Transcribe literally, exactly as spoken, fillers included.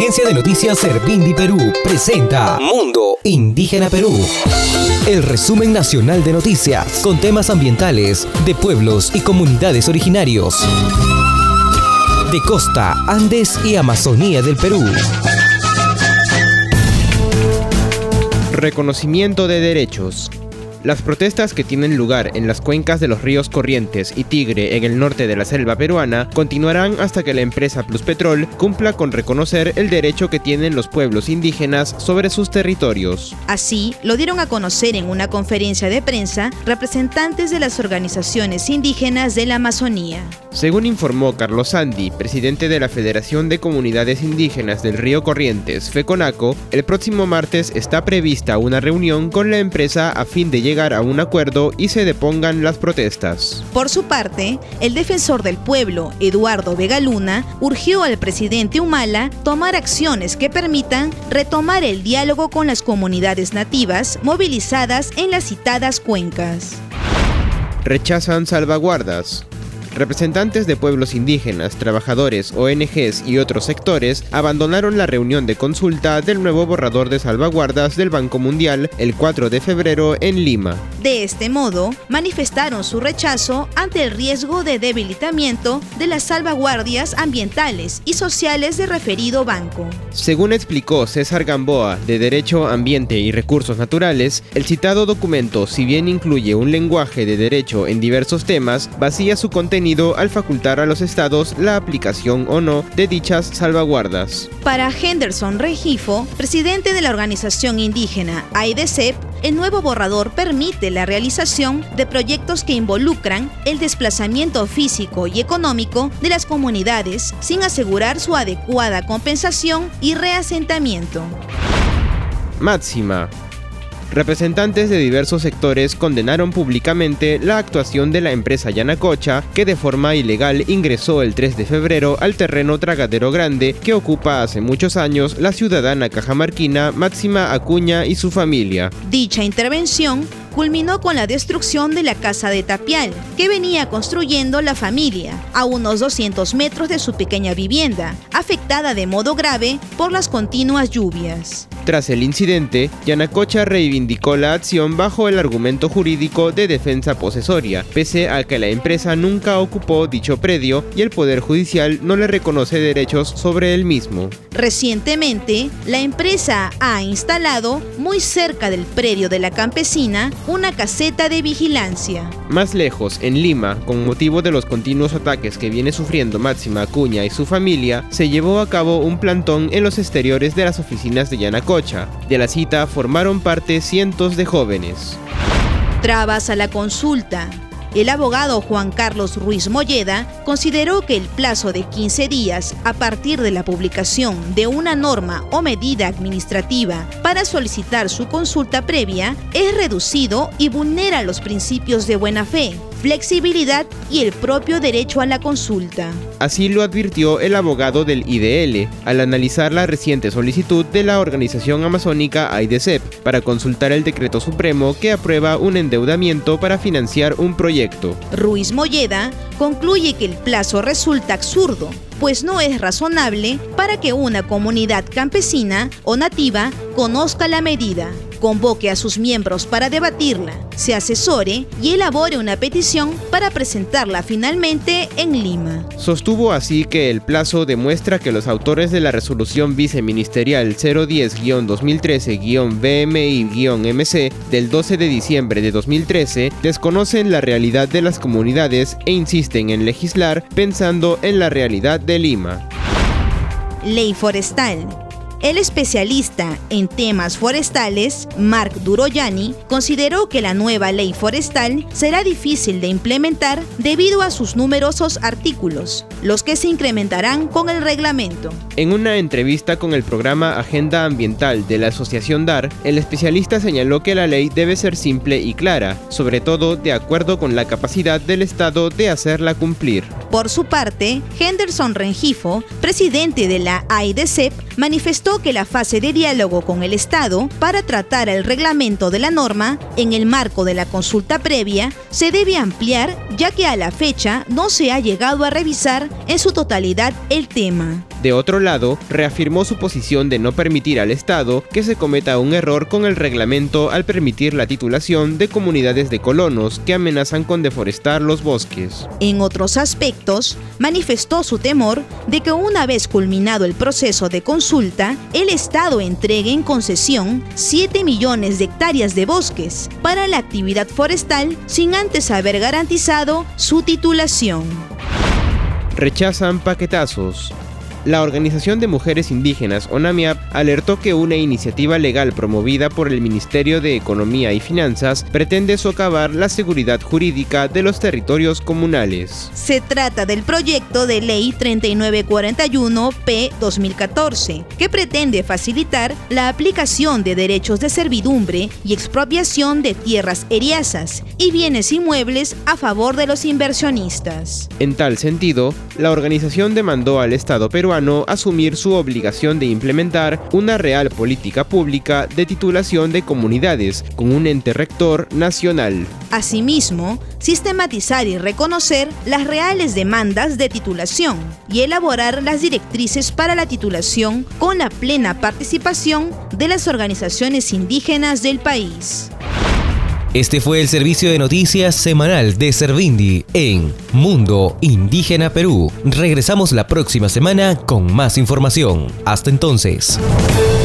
Agencia de Noticias Servindi Perú presenta Mundo Indígena Perú. El resumen nacional de noticias con temas ambientales de pueblos y comunidades originarios de costa, Andes y Amazonía del Perú. Reconocimiento de derechos. Las protestas que tienen lugar en las cuencas de los ríos Corrientes y Tigre en el norte de la selva peruana continuarán hasta que la empresa Pluspetrol cumpla con reconocer el derecho que tienen los pueblos indígenas sobre sus territorios. Así, lo dieron a conocer en una conferencia de prensa representantes de las organizaciones indígenas de la Amazonía. Según informó Carlos Sandi, presidente de la Federación de Comunidades Indígenas del Río Corrientes, FECONACO, el próximo martes está prevista una reunión con la empresa a fin de llegar llegar a un acuerdo y se depongan las protestas. Por su parte, el defensor del pueblo, Eduardo Vega Luna, urgió al presidente Humala tomar acciones que permitan retomar el diálogo con las comunidades nativas movilizadas en las citadas cuencas. Rechazan salvaguardas. Representantes de pueblos indígenas, trabajadores, O N Ges y otros sectores abandonaron la reunión de consulta del nuevo borrador de salvaguardas del Banco Mundial el cuatro de febrero en Lima. De este modo, manifestaron su rechazo ante el riesgo de debilitamiento de las salvaguardias ambientales y sociales del referido banco. Según explicó César Gamboa, de Derecho, Ambiente y Recursos Naturales, el citado documento, si bien incluye un lenguaje de derecho en diversos temas, vacía su contenido al facultar a los estados la aplicación o no de dichas salvaguardas. Para Henderson Rengifo, presidente de la organización indígena A I D C E P, el nuevo borrador permite la realización de proyectos que involucran el desplazamiento físico y económico de las comunidades sin asegurar su adecuada compensación y reasentamiento. Máxima. Representantes de diversos sectores condenaron públicamente la actuación de la empresa Yanacocha, que de forma ilegal ingresó el tres de febrero al terreno Tragadero Grande que ocupa hace muchos años la ciudadana cajamarquina Máxima Acuña y su familia. Dicha intervención culminó con la destrucción de la casa de tapial que venía construyendo la familia a unos doscientos metros de su pequeña vivienda, afectada de modo grave por las continuas lluvias. Tras el incidente, Yanacocha reivindicó la acción bajo el argumento jurídico de defensa posesoria, pese a que la empresa nunca ocupó dicho predio y el Poder Judicial no le reconoce derechos sobre el mismo. Recientemente, la empresa ha instalado, muy cerca del predio de la campesina, una caseta de vigilancia. Más lejos, en Lima, con motivo de los continuos ataques que viene sufriendo Máxima Acuña y su familia, se llevó a cabo un plantón en los exteriores de las oficinas de Yanacocha. De la cita formaron parte cientos de jóvenes. Trabas a la consulta. El abogado Juan Carlos Ruiz Molleda consideró que el plazo de quince días a partir de la publicación de una norma o medida administrativa para solicitar su consulta previa es reducido y vulnera los principios de buena fe, flexibilidad y el propio derecho a la consulta. Así lo advirtió el abogado del I D L al analizar la reciente solicitud de la organización amazónica A I D C E P para consultar el decreto supremo que aprueba un endeudamiento para financiar un proyecto. Ruiz Molleda concluye que el plazo resulta absurdo, pues no es razonable para que una comunidad campesina o nativa conozca la medida, convoque a sus miembros para debatirla, se asesore y elabore una petición para presentarla finalmente en Lima. Sostuvo así que el plazo demuestra que los autores de la resolución viceministerial cero diez guión dos mil trece guión B M I guión M C del doce de diciembre de dos mil trece desconocen la realidad de las comunidades e insisten en legislar pensando en la realidad de Lima. Ley forestal. El especialista en temas forestales, Marc Duroyani, consideró que la nueva ley forestal será difícil de implementar debido a sus numerosos artículos, los que se incrementarán con el reglamento. En una entrevista con el programa Agenda Ambiental de la Asociación D A R, el especialista señaló que la ley debe ser simple y clara, sobre todo de acuerdo con la capacidad del Estado de hacerla cumplir. Por su parte, Henderson Rengifo, presidente de la A I D C E P, manifestó que la fase de diálogo con el Estado para tratar el reglamento de la norma en el marco de la consulta previa se debe ampliar, ya que a la fecha no se ha llegado a revisar en su totalidad el tema. De otro lado, reafirmó su posición de no permitir al Estado que se cometa un error con el reglamento al permitir la titulación de comunidades de colonos que amenazan con deforestar los bosques. En otros aspectos, manifestó su temor de que una vez culminado el proceso de consulta, el Estado entregue en concesión siete millones de hectáreas de bosques para la actividad forestal sin antes haber garantizado su titulación. Rechazan paquetazos. La Organización de Mujeres Indígenas, ONAMIAP, alertó que una iniciativa legal promovida por el Ministerio de Economía y Finanzas pretende socavar la seguridad jurídica de los territorios comunales. Se trata del proyecto de ley treinta y nueve cuarenta y uno P dos mil catorce, que pretende facilitar la aplicación de derechos de servidumbre y expropiación de tierras eriazas y bienes inmuebles a favor de los inversionistas. En tal sentido, la organización demandó al Estado peruano asumir su obligación de implementar una real política pública de titulación de comunidades con un ente rector nacional. Asimismo, sistematizar y reconocer las reales demandas de titulación y elaborar las directrices para la titulación con la plena participación de las organizaciones indígenas del país. Este fue el servicio de noticias semanal de Servindi en Mundo Indígena Perú. Regresamos la próxima semana con más información. Hasta entonces.